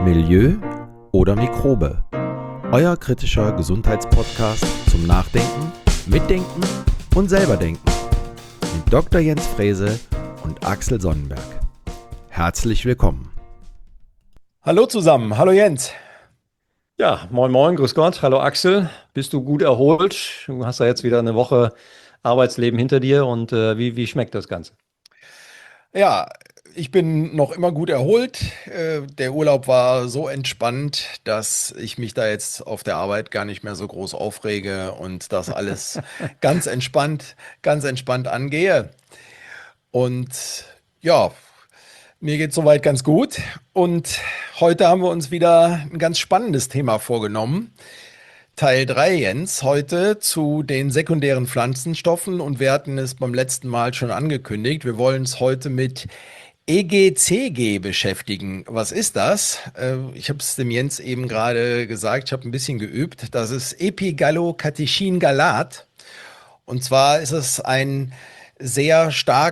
Milieu oder Mikrobe. Euer kritischer Gesundheitspodcast zum Nachdenken, Mitdenken und selberdenken. Mit Dr. Jens Frese und Axel Sonnenberg. Herzlich willkommen. Hallo zusammen, hallo Jens. Ja, moin moin, grüß Gott, hallo Axel. Bist du gut erholt? Du hast ja jetzt wieder eine Woche Arbeitsleben hinter dir und wie schmeckt das Ganze? Ja, ich bin noch immer gut erholt. Der Urlaub war so entspannt, dass ich mich da jetzt auf der Arbeit gar nicht mehr so groß aufrege und das alles ganz entspannt angehe. Und ja, mir geht soweit ganz gut. Und heute haben wir uns wieder ein ganz spannendes Thema vorgenommen. Teil 3, Jens, heute zu den sekundären Pflanzenstoffen und wir hatten es beim letzten Mal schon angekündigt. Wir wollen uns heute mit EGCG beschäftigen. Was ist das? Ich habe es dem Jens eben gerade gesagt, ich habe ein bisschen geübt. Das ist Epigallocatechingalat. Und zwar ist es ein sehr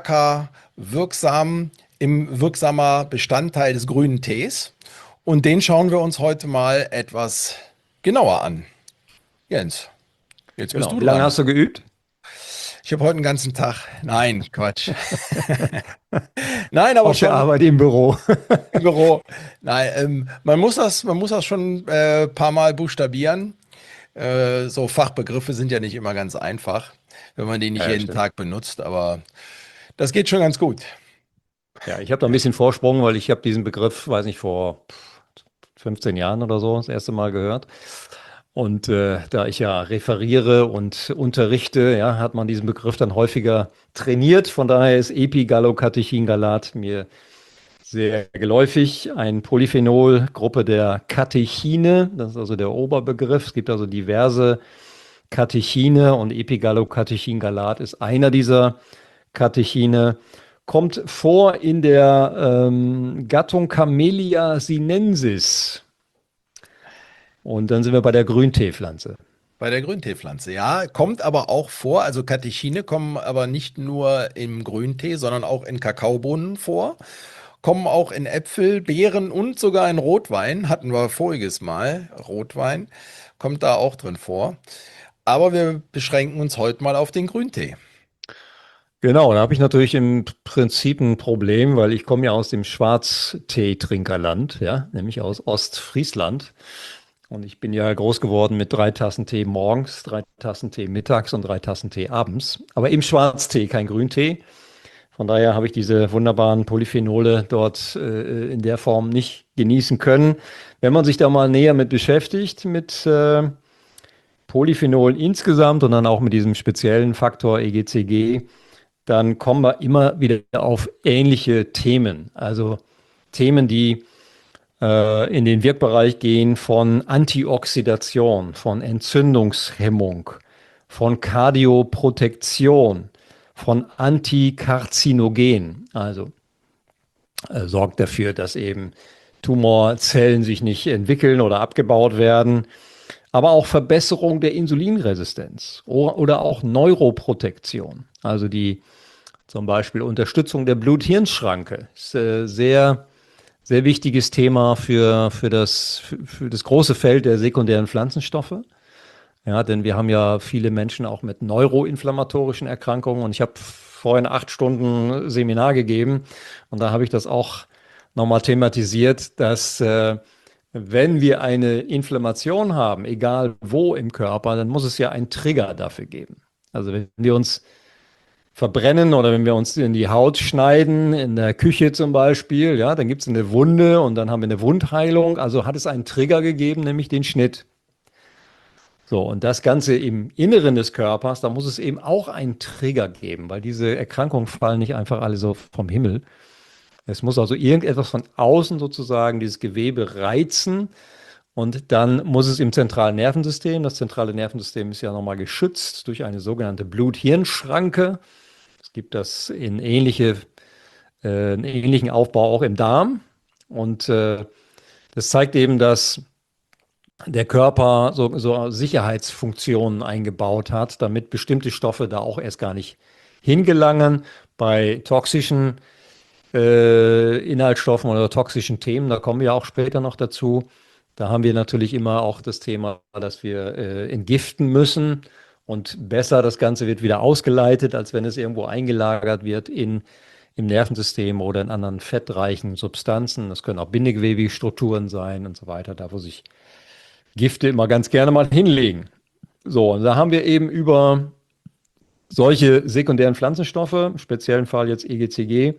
wirksamer Bestandteil des grünen Tees. Und den schauen wir uns heute mal etwas genauer an. Jens, jetzt bist Genau. du Wie lange dran. hast du geübt? Ich habe heute einen ganzen Tag. Nein, Quatsch. Nein, aber Auf der schon Arbeit im Büro. im Büro. Nein, man muss das schon ein paar Mal buchstabieren. So Fachbegriffe sind ja nicht immer ganz einfach, wenn man die nicht Ja, jeden stimmt. Tag benutzt, aber das geht schon ganz gut. Ja, ich habe da ein bisschen Vorsprung, weil ich habe diesen Begriff, weiß nicht, vor 15 Jahren oder so das erste Mal gehört. Und da ich ja referiere und unterrichte, ja, hat man diesen Begriff dann häufiger trainiert. Von daher ist Epigallocatechingalat mir sehr geläufig. Ein Polyphenol, Gruppe der Katechine, das ist also der Oberbegriff. Es gibt also diverse Katechine und Epigallocatechingalat ist einer dieser Katechine. Kommt vor in der Gattung Camellia sinensis. Und dann sind wir bei der Grünteepflanze. Bei der Grünteepflanze, ja, kommt aber auch vor, also Katechine kommen aber nicht nur im Grüntee, sondern auch in Kakaobohnen vor, kommen auch in Äpfel, Beeren und sogar in Rotwein, hatten wir voriges Mal, Rotwein, kommt da auch drin vor. Aber wir beschränken uns heute mal auf den Grüntee. Genau, da habe ich natürlich im Prinzip ein Problem, weil ich komme ja aus dem Schwarzteetrinkerland, ja, nämlich aus Ostfriesland. Und ich bin ja groß geworden mit 3 Tassen Tee morgens, 3 Tassen Tee mittags und 3 Tassen Tee abends. Aber im Schwarztee, kein Grüntee. Von daher habe ich diese wunderbaren Polyphenole dort in der Form nicht genießen können. Wenn man sich da mal näher mit beschäftigt, mit Polyphenolen insgesamt und dann auch mit diesem speziellen Faktor EGCG, dann kommen wir immer wieder auf ähnliche Themen. Also Themen, die in den Wirkbereich gehen von Antioxidation, von Entzündungshemmung, von Kardioprotektion, von Antikarzinogen. Also sorgt dafür, dass eben Tumorzellen sich nicht entwickeln oder abgebaut werden. Aber auch Verbesserung der Insulinresistenz oder auch Neuroprotektion. Also die zum Beispiel Unterstützung der Blut-Hirn-Schranke ist sehr wichtiges Thema für das große Feld der sekundären Pflanzenstoffe. Ja, denn wir haben ja viele Menschen auch mit neuroinflammatorischen Erkrankungen und ich habe vorhin 8 Stunden Seminar gegeben und da habe ich das auch nochmal thematisiert, dass wenn wir eine Inflammation haben, egal wo im Körper, dann muss es ja einen Trigger dafür geben. Also wenn wir uns verbrennen oder wenn wir uns in die Haut schneiden, in der Küche zum Beispiel, ja, dann gibt es eine Wunde und dann haben wir eine Wundheilung. Also hat es einen Trigger gegeben, nämlich den Schnitt. So, und das Ganze im Inneren des Körpers, da muss es eben auch einen Trigger geben, weil diese Erkrankungen fallen nicht einfach alle so vom Himmel. Es muss also irgendetwas von außen sozusagen dieses Gewebe reizen und dann muss es im zentralen Nervensystem, das zentrale Nervensystem ist ja nochmal geschützt durch eine sogenannte Blut-Hirn-Schranke. Es gibt das einen ähnlichen Aufbau auch im Darm und das zeigt eben, dass der Körper so Sicherheitsfunktionen eingebaut hat, damit bestimmte Stoffe da auch erst gar nicht hingelangen. Bei toxischen Inhaltsstoffen oder toxischen Themen. Da kommen wir auch später noch dazu. Da haben wir natürlich immer auch das Thema, dass wir entgiften müssen und besser das Ganze wird wieder ausgeleitet, als wenn es irgendwo eingelagert wird im Nervensystem oder in anderen fettreichen Substanzen. Das können auch Bindegewebsstrukturen sein und so weiter, da wo sich Gifte immer ganz gerne mal hinlegen. So, und da haben wir eben über solche sekundären Pflanzenstoffe, im speziellen Fall jetzt EGCG,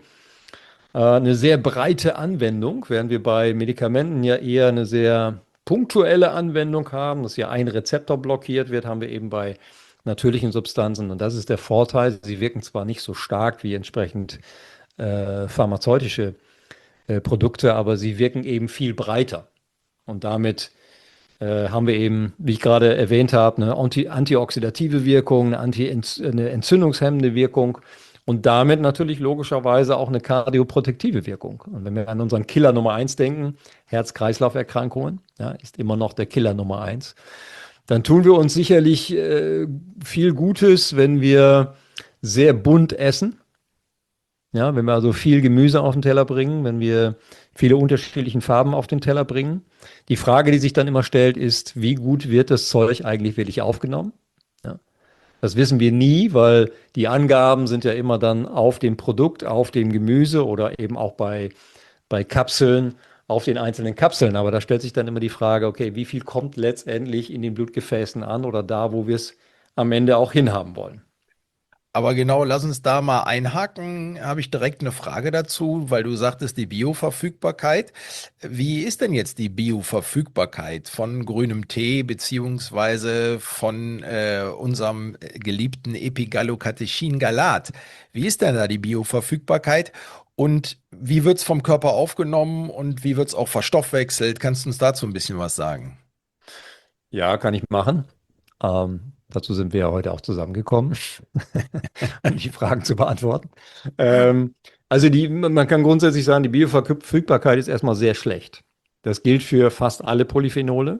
eine sehr breite Anwendung, während wir bei Medikamenten ja eher eine sehr punktuelle Anwendung haben, dass ja ein Rezeptor blockiert wird, haben wir eben bei natürlichen Substanzen. Und das ist der Vorteil. Sie wirken zwar nicht so stark wie entsprechend pharmazeutische Produkte, aber sie wirken eben viel breiter. Und damit haben wir eben, wie ich gerade erwähnt habe, eine antioxidative Wirkung, eine entzündungshemmende Wirkung und damit natürlich logischerweise auch eine kardioprotektive Wirkung. Und wenn wir an unseren Killer Nummer eins denken, Herz-Kreislauf-Erkrankungen, ja, ist immer noch der Killer Nummer eins, dann tun wir uns sicherlich viel Gutes, wenn wir sehr bunt essen. Ja, wenn wir also viel Gemüse auf den Teller bringen, wenn wir viele unterschiedliche Farben auf den Teller bringen. Die Frage, die sich dann immer stellt, ist, wie gut wird das Zeug eigentlich wirklich aufgenommen? Ja, das wissen wir nie, weil die Angaben sind ja immer dann auf dem Produkt, auf dem Gemüse oder eben auch bei Kapseln auf den einzelnen Kapseln. Aber da stellt sich dann immer die Frage, okay, wie viel kommt letztendlich in den Blutgefäßen an oder da, wo wir es am Ende auch hinhaben wollen? Aber genau, lass uns da mal einhaken. Habe ich direkt eine Frage dazu, weil du sagtest, die Bioverfügbarkeit. Wie ist denn jetzt die Bioverfügbarkeit von grünem Tee beziehungsweise von unserem geliebten Epigallocatechin-Galat? Wie ist denn da die Bioverfügbarkeit und wie wird es vom Körper aufgenommen und wie wird es auch verstoffwechselt? Kannst du uns dazu ein bisschen was sagen? Ja, kann ich machen. Dazu sind wir ja heute auch zusammengekommen, um die Fragen zu beantworten. Also man kann grundsätzlich sagen, die Bioverfügbarkeit ist erstmal sehr schlecht. Das gilt für fast alle Polyphenole.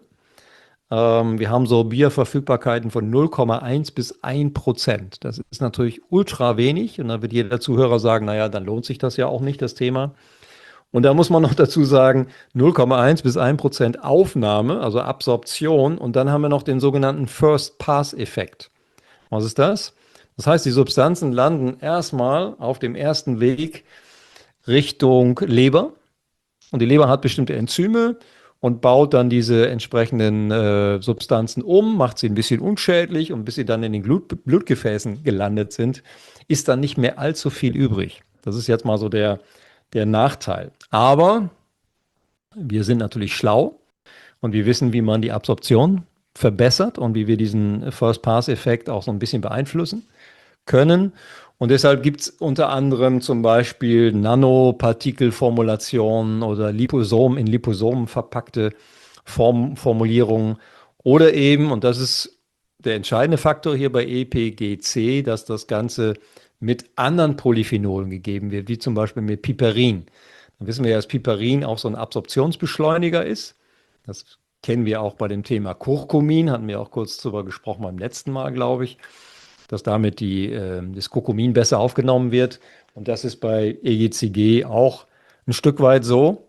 Wir haben so Bioverfügbarkeiten von 0,1 bis 1%. Das ist natürlich ultra wenig und dann wird jeder Zuhörer sagen, naja, dann lohnt sich das ja auch nicht, das Thema. Und da muss man noch dazu sagen, 0,1 bis 1% Aufnahme, also Absorption. Und dann haben wir noch den sogenannten First-Pass-Effekt. Was ist das? Das heißt, die Substanzen landen erstmal auf dem ersten Weg Richtung Leber. Und die Leber hat bestimmte Enzyme und baut dann diese entsprechenden Substanzen um, macht sie ein bisschen unschädlich und bis sie dann in den Blutgefäßen gelandet sind, ist dann nicht mehr allzu viel übrig. Das ist jetzt mal so der Nachteil. Aber wir sind natürlich schlau und wir wissen, wie man die Absorption verbessert und wie wir diesen First-Pass-Effekt auch so ein bisschen beeinflussen können. Und deshalb gibt es unter anderem zum Beispiel Nanopartikelformulationen oder in Liposomen verpackte Formulierungen oder eben, und das ist der entscheidende Faktor hier bei EPGC, dass das Ganze mit anderen Polyphenolen gegeben wird, wie zum Beispiel mit Piperin. Dann wissen wir ja, dass Piperin auch so ein Absorptionsbeschleuniger ist. Das kennen wir auch bei dem Thema Curcumin, hatten wir auch kurz darüber gesprochen beim letzten Mal, glaube ich, dass damit das Curcumin besser aufgenommen wird. Und das ist bei EGCG auch ein Stück weit so.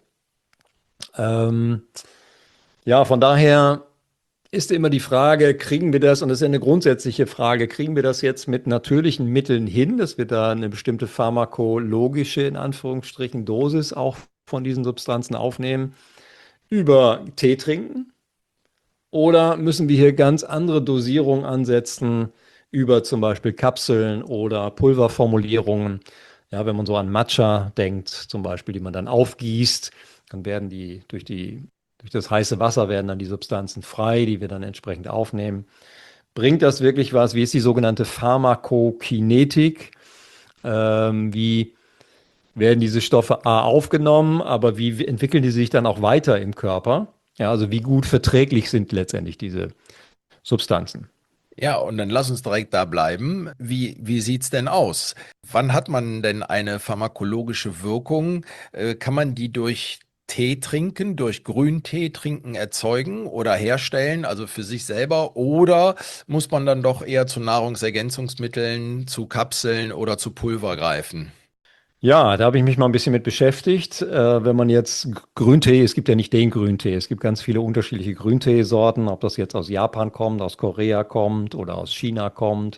Ja, von daher ist immer die Frage, kriegen wir das, und das ist ja eine grundsätzliche Frage, kriegen wir das jetzt mit natürlichen Mitteln hin, dass wir da eine bestimmte pharmakologische, in Anführungsstrichen, Dosis auch von diesen Substanzen aufnehmen, über Tee trinken? Oder müssen wir hier ganz andere Dosierungen ansetzen, über zum Beispiel Kapseln oder Pulverformulierungen? Ja, wenn man so an Matcha denkt, zum Beispiel, die man dann aufgießt, dann werden durch das heiße Wasser werden dann die Substanzen frei, die wir dann entsprechend aufnehmen. Bringt das wirklich was? Wie ist die sogenannte Pharmakokinetik? Wie werden diese Stoffe A aufgenommen, aber wie entwickeln die sich dann auch weiter im Körper? Ja, also wie gut verträglich sind letztendlich diese Substanzen? Ja, und dann lass uns direkt da bleiben. Wie sieht's denn aus? Wann hat man denn eine pharmakologische Wirkung? Kann man die durch Tee trinken, durch Grüntee trinken erzeugen oder herstellen, also für sich selber? Oder muss man dann doch eher zu Nahrungsergänzungsmitteln, zu Kapseln oder zu Pulver greifen? Ja, da habe ich mich mal ein bisschen mit beschäftigt. Wenn man jetzt Grüntee, es gibt ja nicht den Grüntee, es gibt ganz viele unterschiedliche Grünteesorten, ob das jetzt aus Japan kommt, aus Korea kommt oder aus China kommt.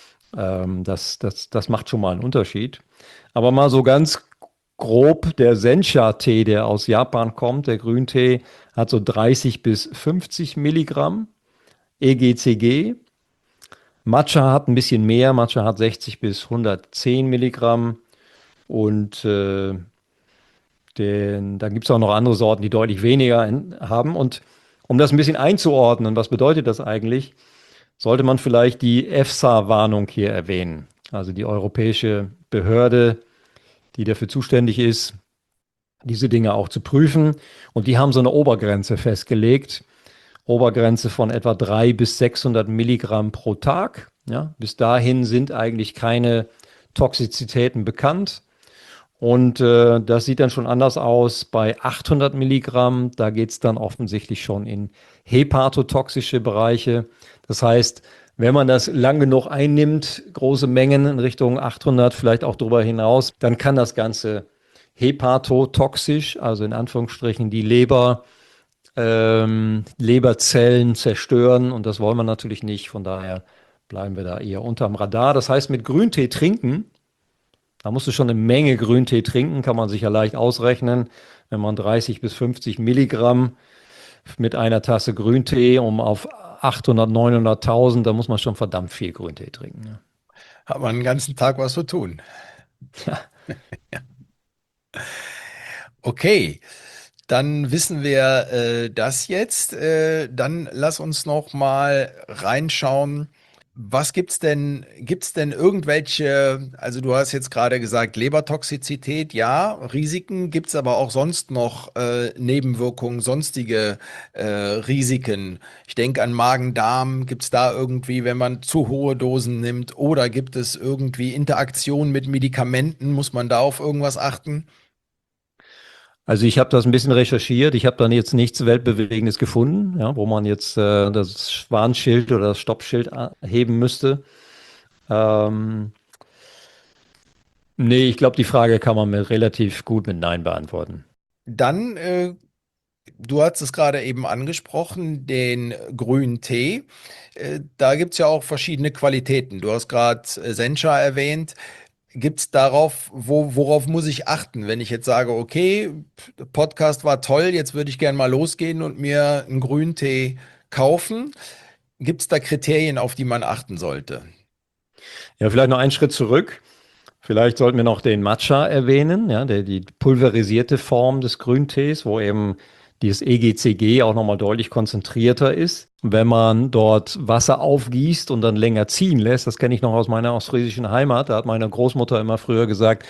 Das macht schon mal einen Unterschied. Aber mal so ganz grob, der Sencha-Tee, der aus Japan kommt, der Grüntee, hat so 30 bis 50 Milligramm EGCG. Matcha hat ein bisschen mehr, Matcha hat 60 bis 110 Milligramm. Und dann gibt es auch noch andere Sorten, die deutlich weniger haben. Und um das ein bisschen einzuordnen, was bedeutet das eigentlich, sollte man vielleicht die EFSA-Warnung hier erwähnen. Also die europäische Behörde, die dafür zuständig ist, diese Dinge auch zu prüfen. Und die haben so eine Obergrenze festgelegt. Obergrenze von etwa 300 bis 600 Milligramm pro Tag. Ja, bis dahin sind eigentlich keine Toxizitäten bekannt. Und das sieht dann schon anders aus bei 800 Milligramm. Da geht es dann offensichtlich schon in hepatotoxische Bereiche. Das heißt, wenn man das lang genug einnimmt, große Mengen in Richtung 800, vielleicht auch darüber hinaus, dann kann das Ganze hepatotoxisch, also in Anführungsstrichen die Leberzellen zerstören. Und das wollen wir natürlich nicht. Von daher bleiben wir da eher unterm Radar. Das heißt, mit Grüntee trinken, da musst du schon eine Menge Grüntee trinken, kann man sich ja leicht ausrechnen. Wenn man 30 bis 50 Milligramm mit einer Tasse Grüntee um auf 800, 900.000, da muss man schon verdammt viel Grüntee trinken. Ja. Hat man den ganzen Tag was zu tun. Ja. Okay, dann wissen wir das jetzt. Dann lass uns noch mal reinschauen. Was gibt's denn irgendwelche, also du hast jetzt gerade gesagt, Lebertoxizität, ja, Risiken, gibt's aber auch sonst noch Nebenwirkungen, sonstige Risiken? Ich denke an Magen-Darm, gibt's da irgendwie, wenn man zu hohe Dosen nimmt, oder gibt es irgendwie Interaktion mit Medikamenten? Muss man da auf irgendwas achten? Also ich habe das ein bisschen recherchiert. Ich habe dann jetzt nichts Weltbewegendes gefunden, ja, wo man jetzt das Warnschild oder das Stoppschild heben müsste. Ähm, Nee, ich glaube, die Frage kann man mit relativ gut mit Nein beantworten. Dann, du hast es gerade eben angesprochen, den grünen Tee. Da gibt es ja auch verschiedene Qualitäten. Du hast gerade Sencha erwähnt. Gibt es darauf, worauf muss ich achten, wenn ich jetzt sage, okay, Podcast war toll, jetzt würde ich gerne mal losgehen und mir einen grünen Tee kaufen? Gibt es da Kriterien, auf die man achten sollte? Ja, vielleicht noch einen Schritt zurück. Vielleicht sollten wir noch den Matcha erwähnen, ja, die pulverisierte Form des Grüntees, wo eben dieses EGCG auch nochmal deutlich konzentrierter ist. Wenn man dort Wasser aufgießt und dann länger ziehen lässt, das kenne ich noch aus meiner ostfriesischen Heimat, da hat meine Großmutter immer früher gesagt,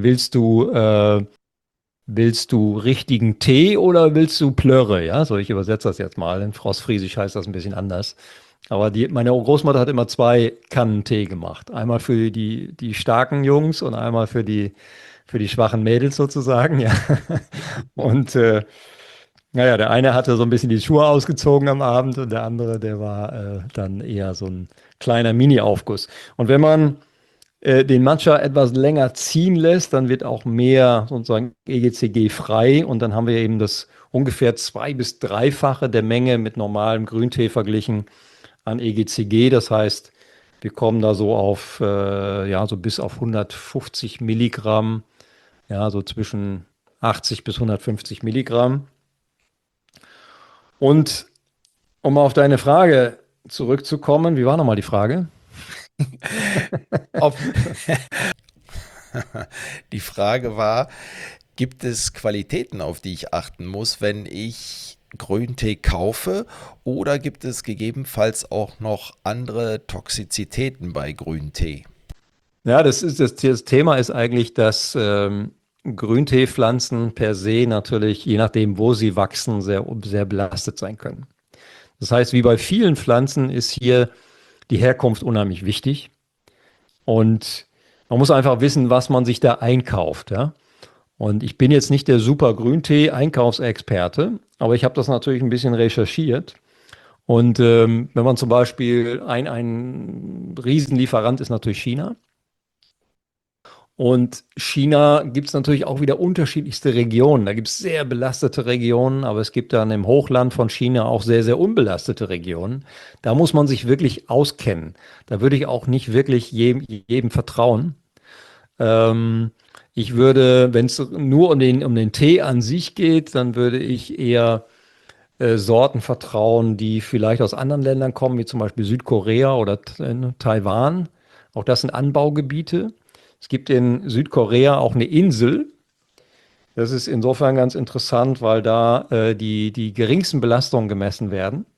willst du richtigen Tee oder willst du Plörre? Ja, so ich übersetze das jetzt mal. In Ostfriesisch heißt das ein bisschen anders. Aber meine Großmutter hat immer zwei Kannen Tee gemacht. Einmal für die starken Jungs und einmal für die schwachen Mädels sozusagen. Ja. Und naja, der eine hatte so ein bisschen die Schuhe ausgezogen am Abend und der andere, der war dann eher so ein kleiner Mini-Aufguss. Und wenn man den Matcha etwas länger ziehen lässt, dann wird auch mehr sozusagen EGCG frei und dann haben wir eben das ungefähr 2- bis 3-fache der Menge mit normalem Grüntee verglichen an EGCG. Das heißt, wir kommen da so auf, ja, so bis auf 150 Milligramm, ja, so zwischen 80 bis 150 Milligramm. Und um auf deine Frage zurückzukommen, wie war nochmal die Frage? Auf Die Frage war, gibt es Qualitäten, auf die ich achten muss, wenn ich Grüntee kaufe, oder gibt es gegebenenfalls auch noch andere Toxizitäten bei Grüntee? Ja, das Thema ist eigentlich, dass Grünteepflanzen per se natürlich, je nachdem, wo sie wachsen, sehr belastet sein können. Das heißt, wie bei vielen Pflanzen ist hier die Herkunft unheimlich wichtig. Und man muss einfach wissen, was man sich da einkauft. Ja? Und ich bin jetzt nicht der super Grüntee-Einkaufsexperte, aber ich habe das natürlich ein bisschen recherchiert. Und wenn man zum Beispiel ein Riesenlieferant ist natürlich China. Und China gibt es natürlich auch wieder unterschiedlichste Regionen. Da gibt es sehr belastete Regionen, aber es gibt dann im Hochland von China auch sehr, sehr unbelastete Regionen. Da muss man sich wirklich auskennen. Da würde ich auch nicht wirklich jedem vertrauen. Ähm, Ich würde, wenn es nur um den Tee an sich geht, dann würde ich eher Sorten vertrauen, die vielleicht aus anderen Ländern kommen, wie zum Beispiel Südkorea oder Taiwan. Auch das sind Anbaugebiete. Es gibt in Südkorea auch eine Insel. Das ist insofern ganz interessant, weil da die geringsten Belastungen gemessen werden.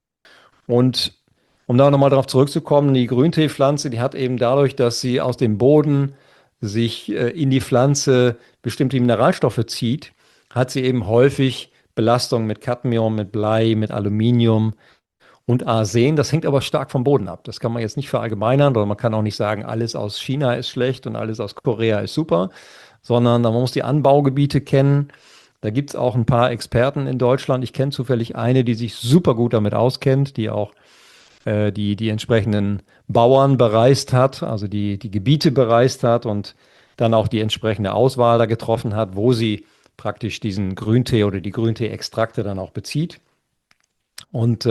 Und um da nochmal darauf zurückzukommen, die Grünteepflanze, die hat eben dadurch, dass sie aus dem Boden sich in die Pflanze bestimmte Mineralstoffe zieht, hat sie eben häufig Belastungen mit Cadmium, mit Blei, mit Aluminium und Arsen. Das hängt aber stark vom Boden ab. Das kann man jetzt nicht verallgemeinern, oder man kann auch nicht sagen, alles aus China ist schlecht und alles aus Korea ist super, sondern man muss die Anbaugebiete kennen. Da gibt es auch ein paar Experten in Deutschland. Ich kenne zufällig eine, die sich super gut damit auskennt, die auch die entsprechenden Bauern bereist hat, also die Gebiete bereist hat und dann auch die entsprechende Auswahl da getroffen hat, wo sie praktisch diesen Grüntee oder die Grüntee-Extrakte dann auch bezieht. Und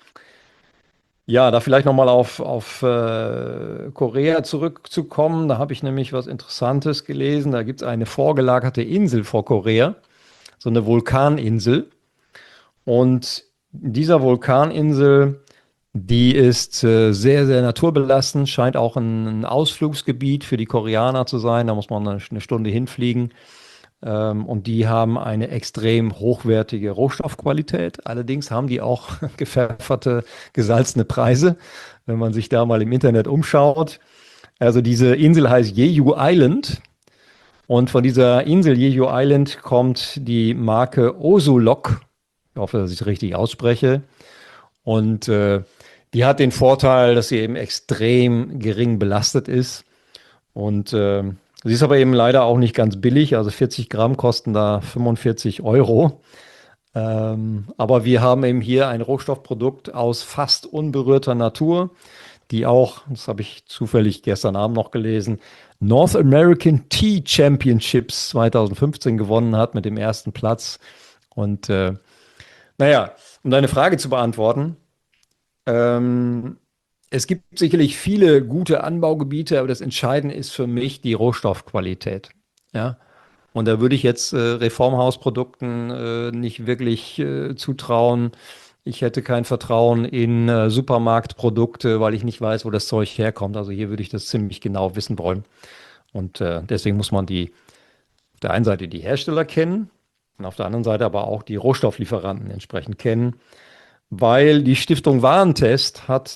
ja, da vielleicht nochmal auf Korea zurückzukommen. Da habe ich nämlich was Interessantes gelesen. Da gibt es eine vorgelagerte Insel vor Korea, so eine Vulkaninsel. Und dieser Vulkaninsel, die ist sehr, sehr naturbelastend, scheint auch ein Ausflugsgebiet für die Koreaner zu sein. Da muss man eine Stunde hinfliegen. Und die haben eine extrem hochwertige Rohstoffqualität. Allerdings haben die auch gepfefferte, gesalzene Preise, wenn man sich da mal im Internet umschaut. Also diese Insel heißt Jeju Island. Und von dieser Insel Jeju Island kommt die Marke Osulok. Ich hoffe, dass ich es richtig ausspreche. Und die hat den Vorteil, dass sie eben extrem gering belastet ist. Und sie ist aber eben leider auch nicht ganz billig. Also 40 Gramm kosten da 45 Euro. Aber wir haben eben hier ein Rohstoffprodukt aus fast unberührter Natur, die auch, das habe ich zufällig gestern Abend noch gelesen, North American Tea Championships 2015 gewonnen hat mit dem ersten Platz. Und naja, um deine Frage zu beantworten, es gibt sicherlich viele gute Anbaugebiete, aber das Entscheidende ist für mich die Rohstoffqualität. Ja? Und da würde ich jetzt Reformhausprodukten nicht wirklich zutrauen. Ich hätte kein Vertrauen in Supermarktprodukte, weil ich nicht weiß, wo das Zeug herkommt. Also hier würde ich das ziemlich genau wissen wollen. Und deswegen muss man auf der einen Seite die Hersteller kennen und auf der anderen Seite aber auch die Rohstofflieferanten entsprechend kennen. Weil die Stiftung Warentest hat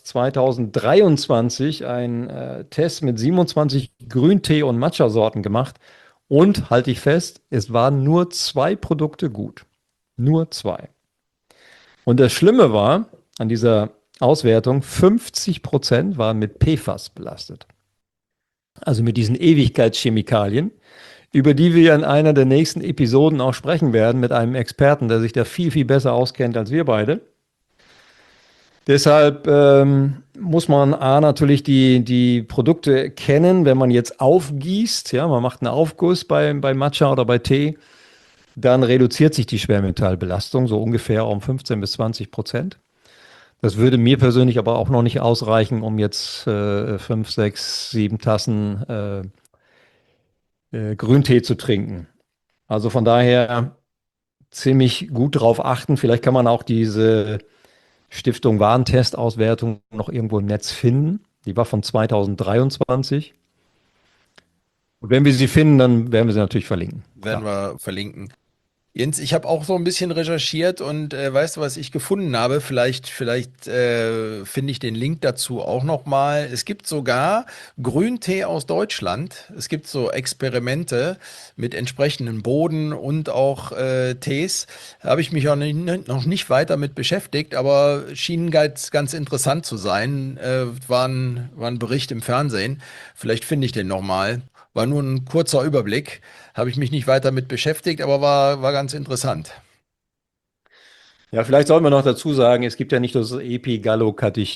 2023 einen Test mit 27 Grüntee- und Matcha-Sorten gemacht und, halte ich fest, es waren nur 2 Produkte gut. Nur 2. Und das Schlimme war an dieser Auswertung, 50% waren mit PFAS belastet. Also mit diesen Ewigkeitschemikalien, über die wir in einer der nächsten Episoden auch sprechen werden mit einem Experten, der sich da viel, viel besser auskennt als wir beide. Deshalb muss man natürlich die Produkte kennen, wenn man jetzt aufgießt, ja, man macht einen Aufguss bei Matcha oder bei Tee, dann reduziert sich die Schwermetallbelastung so ungefähr um 15-20%. Das würde mir persönlich aber auch noch nicht ausreichen, um jetzt 5, 6, 7 Tassen Grüntee zu trinken. Also von daher ziemlich gut drauf achten. Vielleicht kann man auch diese Stiftung Warentest-Auswertung noch irgendwo im Netz finden. Die war von 2023. Und wenn wir sie finden, dann werden wir sie natürlich verlinken. Werden wir verlinken. Jens, ich habe auch so ein bisschen recherchiert und weißt du, was ich gefunden habe? Vielleicht finde ich den Link dazu auch noch mal. Es gibt sogar Grüntee aus Deutschland. Es gibt so Experimente mit entsprechendem Boden und auch Tees. Da habe ich mich auch noch nicht weiter mit beschäftigt, aber schien ganz interessant zu sein. War ein Bericht im Fernsehen. Vielleicht finde ich den noch mal. War nur ein kurzer Überblick. Habe ich mich nicht weiter mit beschäftigt, aber war ganz interessant. Ja, vielleicht sollten wir noch dazu sagen, es gibt ja nicht nur das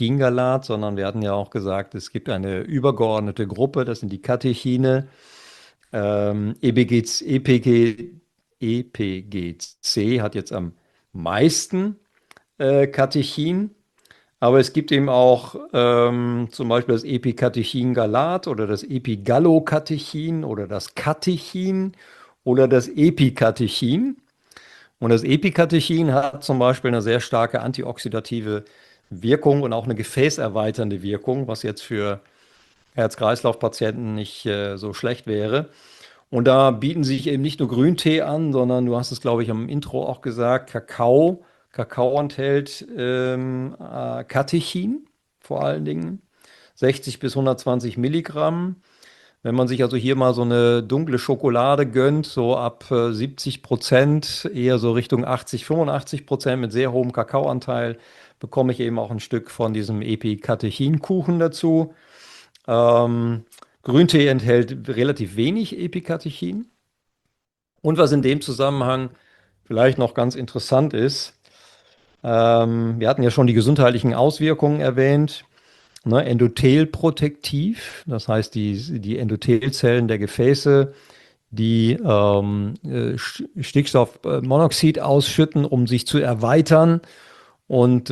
Epigallocatechingalat, sondern wir hatten ja auch gesagt, es gibt eine übergeordnete Gruppe, das sind die Katechine. EPGC hat jetzt am meisten Katechin, aber es gibt eben auch zum Beispiel das Epicatechin-Galat oder das Epigallocatechin oder das Katechin oder das Epikatechin. Und das Epikatechin hat zum Beispiel eine sehr starke antioxidative Wirkung und auch eine gefäßerweiternde Wirkung, was jetzt für Herz-Kreislauf-Patienten nicht so schlecht wäre. Und da bieten sich eben nicht nur Grüntee an, sondern du hast es, glaube ich, am Intro auch gesagt, Kakao. Kakao enthält Katechin vor allen Dingen, 60 bis 120 Milligramm. Wenn man sich also hier mal so eine dunkle Schokolade gönnt, so ab 70%, eher so Richtung 80, 85% mit sehr hohem Kakaoanteil, bekomme ich eben auch ein Stück von diesem Epikatechin-Kuchen dazu. Grüntee enthält relativ wenig Epikatechin. Und was in dem Zusammenhang vielleicht noch ganz interessant ist, wir hatten ja schon die gesundheitlichen Auswirkungen erwähnt, ne, endothelprotektiv, das heißt die Endothelzellen der Gefäße, die Stickstoffmonoxid ausschütten, um sich zu erweitern. Und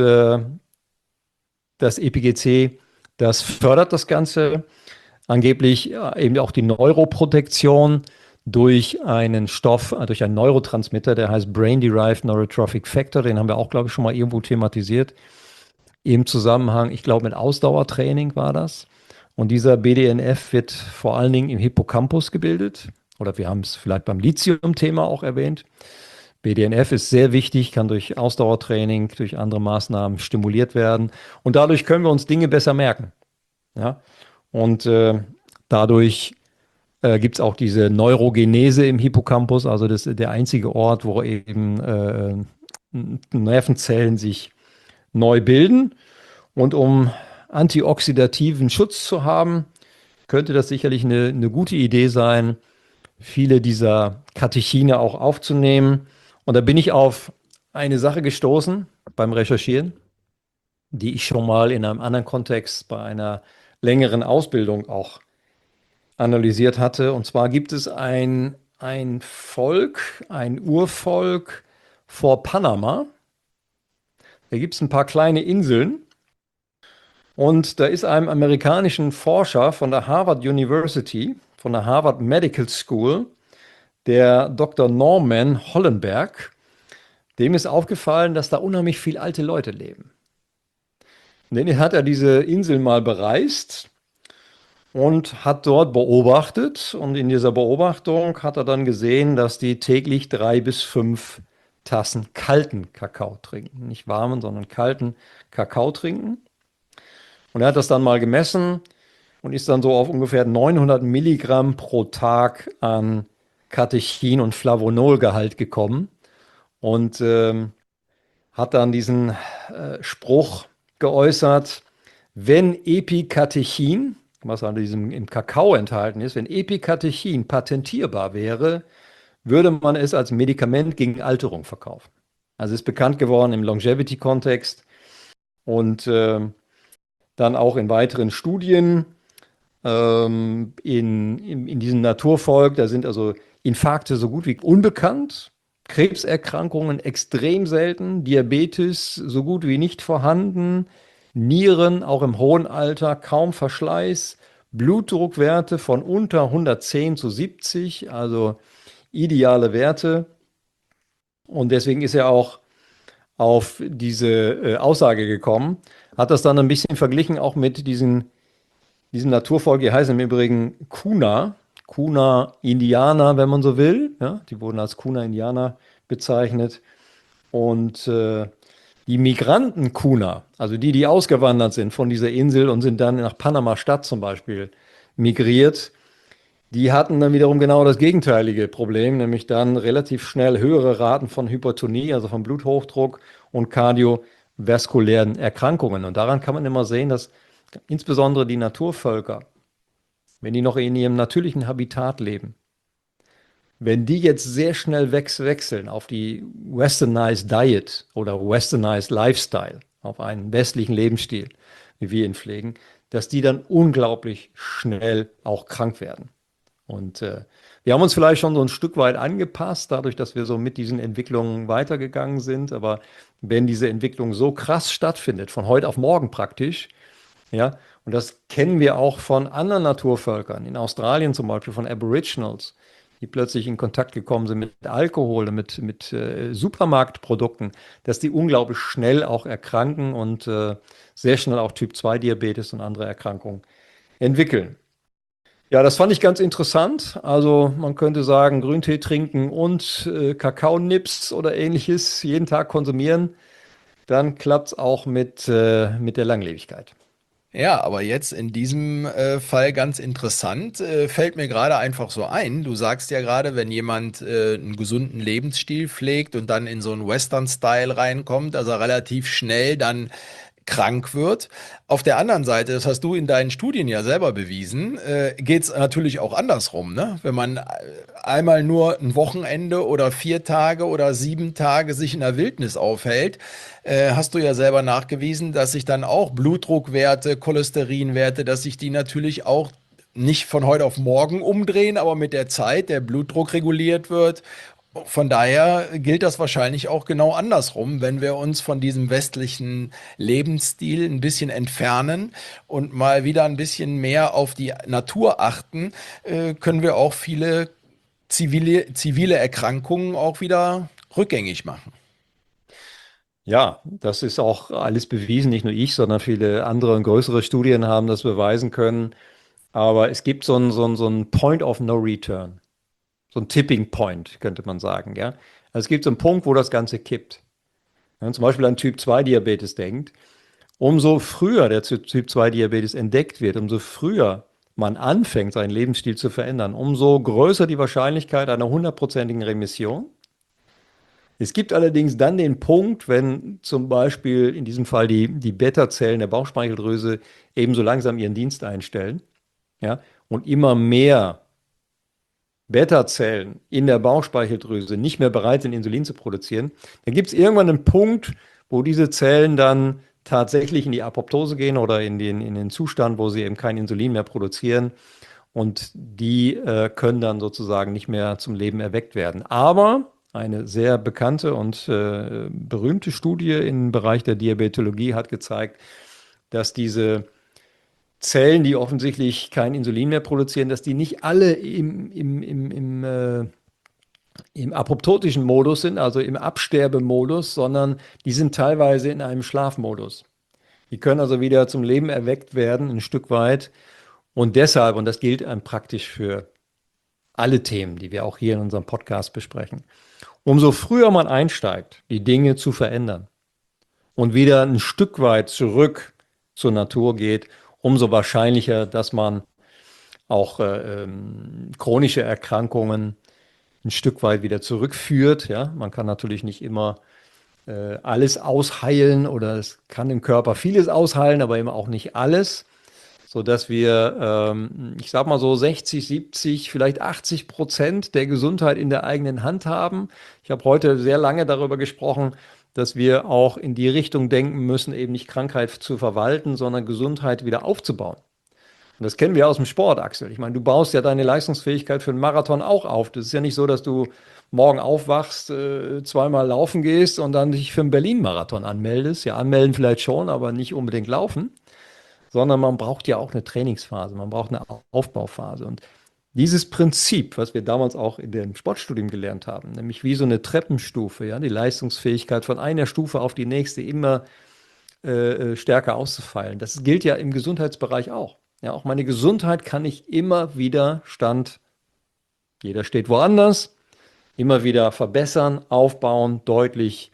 das EPGC, das fördert das Ganze. Angeblich eben auch die Neuroprotektion durch einen Stoff, durch einen Neurotransmitter, der heißt Brain-Derived Neurotrophic Factor. Den haben wir auch, glaube ich, schon mal irgendwo thematisiert. Im Zusammenhang, ich glaube, mit Ausdauertraining war das. Und dieser BDNF wird vor allen Dingen im Hippocampus gebildet. Oder wir haben es vielleicht beim Lithium-Thema auch erwähnt. BDNF ist sehr wichtig, kann durch Ausdauertraining, durch andere Maßnahmen stimuliert werden. Und dadurch können wir uns Dinge besser merken. Ja? Und dadurch gibt es auch diese Neurogenese im Hippocampus, also das ist der einzige Ort, wo eben Nervenzellen sich neu bilden. Und um antioxidativen Schutz zu haben, könnte das sicherlich eine gute Idee sein, viele dieser Katechine auch aufzunehmen. Und da bin ich auf eine Sache gestoßen beim Recherchieren, die ich schon mal in einem anderen Kontext bei einer längeren Ausbildung auch analysiert hatte. Und zwar gibt es ein Volk, ein Urvolk vor Panama. Da gibt es ein paar kleine Inseln. Und da ist einem amerikanischen Forscher von der Harvard University, von der Harvard Medical School, der Dr. Norman Hollenberg, dem ist aufgefallen, dass da unheimlich viele alte Leute leben. Und dann hat er diese Insel mal bereist und hat dort beobachtet. Und in dieser Beobachtung hat er dann gesehen, dass die täglich 3 bis 5 Tassen kalten Kakao trinken. Nicht warmen, sondern kalten Kakao trinken. Und er hat das dann mal gemessen und ist dann so auf ungefähr 900 Milligramm pro Tag an Katechin- und Flavonolgehalt gekommen. Und hat dann diesen Spruch geäußert, wenn Epikatechin, was an im Kakao enthalten ist, wenn Epikatechin patentierbar wäre, würde man es als Medikament gegen Alterung verkaufen. Also ist bekannt geworden im Longevity-Kontext und dann auch in weiteren Studien in diesem Naturvolk, da sind also Infarkte so gut wie unbekannt, Krebserkrankungen extrem selten, Diabetes so gut wie nicht vorhanden, Nieren auch im hohen Alter kaum Verschleiß, Blutdruckwerte von unter 110/70, also ideale Werte. Und deswegen ist er auch auf diese Aussage gekommen, hat das dann ein bisschen verglichen auch mit diesem Naturvolk, die heißen im Übrigen Kuna-Indianer, wenn man so will. Ja, die wurden als Kuna-Indianer bezeichnet. Und die Migranten-Kuna, also die ausgewandert sind von dieser Insel und sind dann nach Panama-Stadt zum Beispiel migriert, die hatten dann wiederum genau das gegenteilige Problem, nämlich dann relativ schnell höhere Raten von Hypertonie, also von Bluthochdruck und kardiovaskulären Erkrankungen. Und daran kann man immer sehen, dass insbesondere die Naturvölker, wenn die noch in ihrem natürlichen Habitat leben, wenn die jetzt sehr schnell wechseln auf die Westernized Diet oder Westernized Lifestyle, auf einen westlichen Lebensstil, wie wir ihn pflegen, dass die dann unglaublich schnell auch krank werden. Und Wir haben uns vielleicht schon so ein Stück weit angepasst, dadurch, dass wir so mit diesen Entwicklungen weitergegangen sind. Aber wenn diese Entwicklung so krass stattfindet, von heute auf morgen praktisch, ja, und das kennen wir auch von anderen Naturvölkern, in Australien zum Beispiel von Aboriginals, die plötzlich in Kontakt gekommen sind mit Alkohol, mit Supermarktprodukten, dass die unglaublich schnell auch erkranken und sehr schnell auch Typ-2-Diabetes und andere Erkrankungen entwickeln. Ja, das fand ich ganz interessant. Also man könnte sagen, Grüntee trinken und Kakaonips oder ähnliches jeden Tag konsumieren, dann klappt es auch mit der Langlebigkeit. Ja, aber jetzt in diesem Fall ganz interessant, fällt mir gerade einfach so ein. Du sagst ja gerade, wenn jemand einen gesunden Lebensstil pflegt und dann in so einen Western-Style reinkommt, dass er relativ schnell dann krank wird. Auf der anderen Seite, das hast du in deinen Studien ja selber bewiesen, geht es natürlich auch andersrum, ne? Wenn man einmal nur ein Wochenende oder 4 Tage oder 7 Tage sich in der Wildnis aufhält, hast du ja selber nachgewiesen, dass sich dann auch Blutdruckwerte, Cholesterinwerte, dass sich die natürlich auch nicht von heute auf morgen umdrehen, aber mit der Zeit der Blutdruck reguliert wird. Von daher gilt das wahrscheinlich auch genau andersrum, wenn wir uns von diesem westlichen Lebensstil ein bisschen entfernen und mal wieder ein bisschen mehr auf die Natur achten, können wir auch viele zivile Erkrankungen auch wieder rückgängig machen. Ja, das ist auch alles bewiesen, nicht nur ich, sondern viele andere und größere Studien haben das beweisen können. Aber es gibt so ein Point of No Return, so ein Tipping Point, könnte man sagen, ja. Also es gibt so einen Punkt, wo das Ganze kippt. Wenn man zum Beispiel an Typ-2-Diabetes denkt, umso früher der Typ-2-Diabetes entdeckt wird, umso früher man anfängt, seinen Lebensstil zu verändern, umso größer die Wahrscheinlichkeit einer hundertprozentigen Remission. Es gibt allerdings dann den Punkt, wenn zum Beispiel in diesem Fall die Beta-Zellen der Bauchspeicheldrüse ebenso langsam ihren Dienst einstellen, ja, und immer mehr Beta-Zellen in der Bauchspeicheldrüse nicht mehr bereit sind, Insulin zu produzieren, dann gibt es irgendwann einen Punkt, wo diese Zellen dann tatsächlich in die Apoptose gehen oder in den Zustand, wo sie eben kein Insulin mehr produzieren und die können dann sozusagen nicht mehr zum Leben erweckt werden. Aber eine sehr bekannte und berühmte Studie im Bereich der Diabetologie hat gezeigt, dass diese Zellen, die offensichtlich kein Insulin mehr produzieren, dass die nicht alle im apoptotischen Modus sind, also im Absterbemodus, sondern die sind teilweise in einem Schlafmodus. Die können also wieder zum Leben erweckt werden, ein Stück weit. Und deshalb, und das gilt praktisch für alle Themen, die wir auch hier in unserem Podcast besprechen, umso früher man einsteigt, die Dinge zu verändern und wieder ein Stück weit zurück zur Natur geht, umso wahrscheinlicher, dass man auch chronische Erkrankungen ein Stück weit wieder zurückführt. Ja? Man kann natürlich nicht immer alles ausheilen oder es kann im Körper vieles ausheilen, aber eben auch nicht alles, sodass wir, ich sag mal so 60, 70, vielleicht 80% der Gesundheit in der eigenen Hand haben. Ich habe heute sehr lange darüber gesprochen, dass wir auch in die Richtung denken müssen, eben nicht Krankheit zu verwalten, sondern Gesundheit wieder aufzubauen. Und das kennen wir aus dem Sport, Axel. Ich meine, du baust ja deine Leistungsfähigkeit für einen Marathon auch auf. Das ist ja nicht so, dass du morgen aufwachst, zweimal laufen gehst und dann dich für einen Berlin-Marathon anmeldest. Ja, anmelden vielleicht schon, aber nicht unbedingt laufen, sondern man braucht ja auch eine Trainingsphase, man braucht eine Aufbauphase. Und dieses Prinzip, was wir damals auch in dem Sportstudium gelernt haben, nämlich wie so eine Treppenstufe, ja, die Leistungsfähigkeit von einer Stufe auf die nächste immer stärker auszufeilen, das gilt ja im Gesundheitsbereich auch. Ja, auch meine Gesundheit kann ich immer wieder jeder steht woanders, immer wieder verbessern, aufbauen, deutlich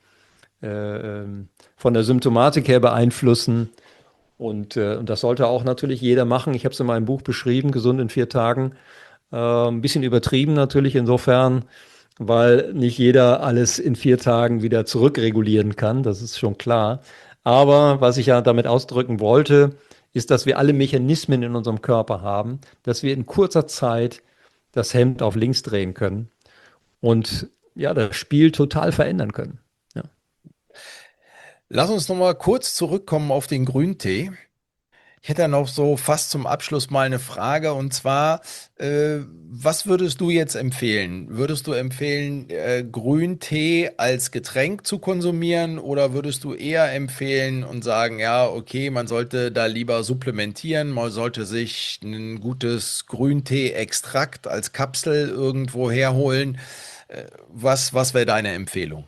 von der Symptomatik her beeinflussen. Und das sollte auch natürlich jeder machen. Ich habe es in meinem Buch beschrieben, Gesund in 4 Tagen. Ein bisschen übertrieben natürlich insofern, weil nicht jeder alles in 4 Tagen wieder zurückregulieren kann, das ist schon klar. Aber was ich ja damit ausdrücken wollte, ist, dass wir alle Mechanismen in unserem Körper haben, dass wir in kurzer Zeit das Hemd auf links drehen können und ja, das Spiel total verändern können. Ja. Lass uns noch mal kurz zurückkommen auf den Grüntee. Ich hätte noch so fast zum Abschluss mal eine Frage und zwar, was würdest du jetzt empfehlen? Würdest du empfehlen, Grüntee als Getränk zu konsumieren oder würdest du eher empfehlen und sagen, ja, okay, man sollte da lieber supplementieren, man sollte sich ein gutes Grüntee-Extrakt als Kapsel irgendwo herholen? Was wäre deine Empfehlung?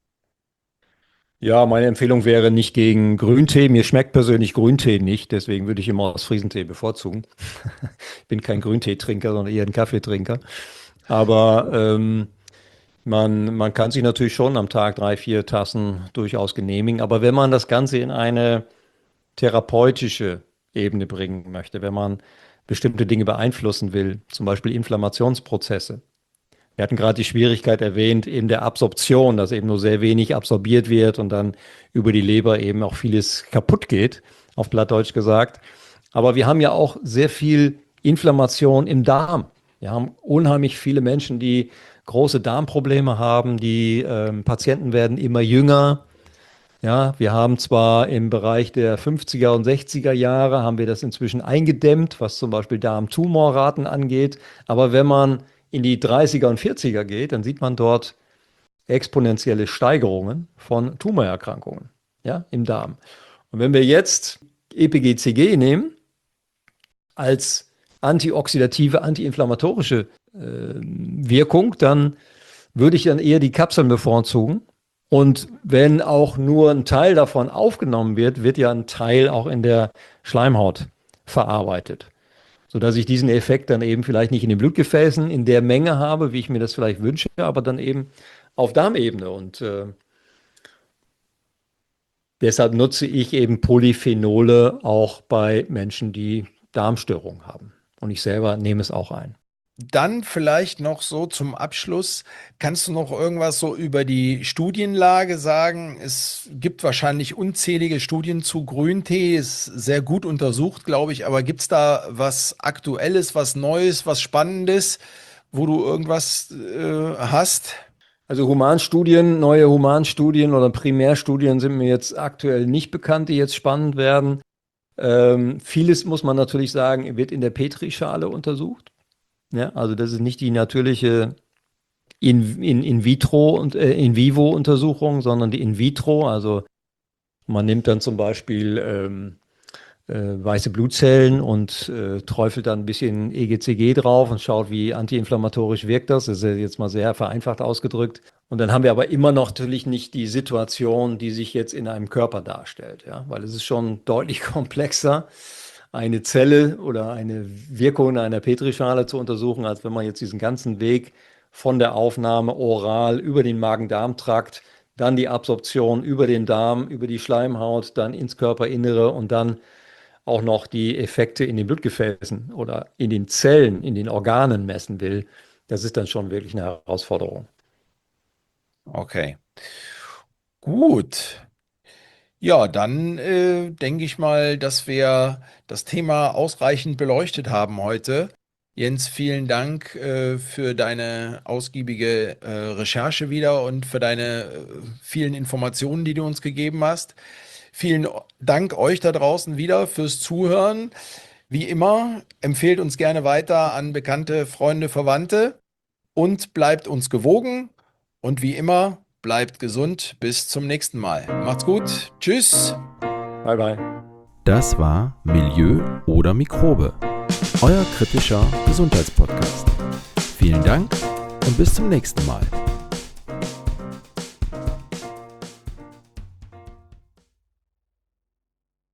Ja, meine Empfehlung wäre nicht gegen Grüntee. Mir schmeckt persönlich Grüntee nicht, deswegen würde ich immer aus Friesentee bevorzugen. Ich bin kein Grünteetrinker, sondern eher ein Kaffeetrinker. Aber man kann sich natürlich schon am Tag 3, 4 Tassen durchaus genehmigen. Aber wenn man das Ganze in eine therapeutische Ebene bringen möchte, wenn man bestimmte Dinge beeinflussen will, zum Beispiel Inflammationsprozesse. Wir hatten gerade die Schwierigkeit erwähnt, eben der Absorption, dass eben nur sehr wenig absorbiert wird und dann über die Leber eben auch vieles kaputt geht, auf Plattdeutsch gesagt. Aber wir haben ja auch sehr viel Inflammation im Darm. Wir haben unheimlich viele Menschen, die große Darmprobleme haben. Die Patienten werden immer jünger. Ja, wir haben zwar im Bereich der 50er und 60er Jahre haben wir das inzwischen eingedämmt, was zum Beispiel Darmtumorraten angeht. Aber wenn man in die 30er und 40er geht, dann sieht man dort exponentielle Steigerungen von Tumorerkrankungen, ja, im Darm. Und wenn wir jetzt EPGCG nehmen als antioxidative, antiinflammatorische Wirkung, dann würde ich dann eher die Kapseln bevorzugen. Und wenn auch nur ein Teil davon aufgenommen wird, wird ja ein Teil auch in der Schleimhaut verarbeitet, sodass ich diesen Effekt dann eben vielleicht nicht in den Blutgefäßen in der Menge habe, wie ich mir das vielleicht wünsche, aber dann eben auf Darmebene. Und deshalb nutze ich eben Polyphenole auch bei Menschen, die Darmstörungen haben. Und ich selber nehme es auch ein. Dann vielleicht noch so zum Abschluss, kannst du noch irgendwas so über die Studienlage sagen? Es gibt wahrscheinlich unzählige Studien zu Grüntee, ist sehr gut untersucht, glaube ich, aber gibt es da was Aktuelles, was Neues, was Spannendes, wo du irgendwas hast? Also Humanstudien, neue Humanstudien oder Primärstudien sind mir jetzt aktuell nicht bekannt, die jetzt spannend werden. Vieles muss man natürlich sagen, wird in der Petrischale untersucht. Ja, also das ist nicht die natürliche in vitro und in vivo Untersuchung, sondern die in vitro. Also man nimmt dann zum Beispiel weiße Blutzellen und träufelt dann ein bisschen EGCG drauf und schaut, wie antiinflammatorisch wirkt das. Das ist jetzt mal sehr vereinfacht ausgedrückt. Und dann haben wir aber immer noch natürlich nicht die Situation, die sich jetzt in einem Körper darstellt, ja, weil es ist schon deutlich komplexer, eine Zelle oder eine Wirkung in einer Petrischale zu untersuchen, als wenn man jetzt diesen ganzen Weg von der Aufnahme oral über den Magen-Darm-Trakt, dann die Absorption über den Darm, über die Schleimhaut, dann ins Körperinnere und dann auch noch die Effekte in den Blutgefäßen oder in den Zellen, in den Organen messen will. Das ist dann schon wirklich eine Herausforderung. Okay, gut. Ja, dann denke ich mal, dass wir das Thema ausreichend beleuchtet haben heute. Jens, vielen Dank für deine ausgiebige Recherche wieder und für deine vielen Informationen, die du uns gegeben hast. Vielen Dank euch da draußen wieder fürs Zuhören. Wie immer, empfehlt uns gerne weiter an Bekannte, Freunde, Verwandte und bleibt uns gewogen. Und wie immer, bleibt gesund. Bis zum nächsten Mal. Macht's gut. Tschüss. Bye, bye. Das war Milieu oder Mikrobe, euer kritischer Gesundheitspodcast. Vielen Dank und bis zum nächsten Mal.